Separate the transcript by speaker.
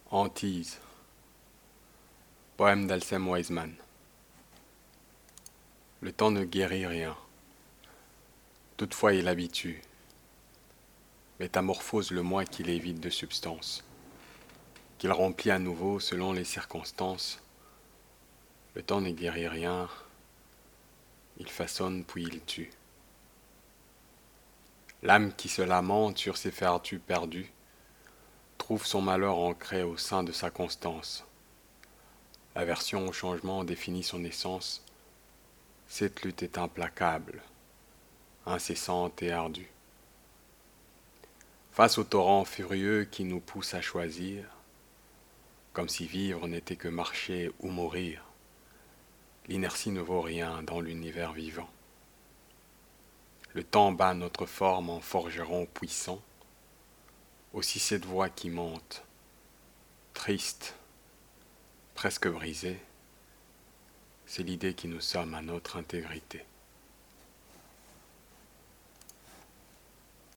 Speaker 1: Hantise. Poème d'Alcem Weisman. Le temps ne guérit rien. Toutefois il habitue. Métamorphose le moi qu'il évite de substance, qu'il remplit à nouveau selon les circonstances. Le temps ne guérit rien. Il façonne puis il tue. L'âme qui se lamente sur ses vertus perdues trouve son malheur ancré au sein de sa constance. L'aversion au changement définit son essence. Cette lutte est implacable, incessante et ardue. Face au torrent furieux qui nous pousse à choisir, comme si vivre n'était que marcher ou mourir, l'inertie ne vaut rien dans l'univers vivant. Le temps bat notre forme en forgeron puissant, aussi cette voix qui monte, triste, presque brisée, c'est l'idée qui nous somme à notre intégrité.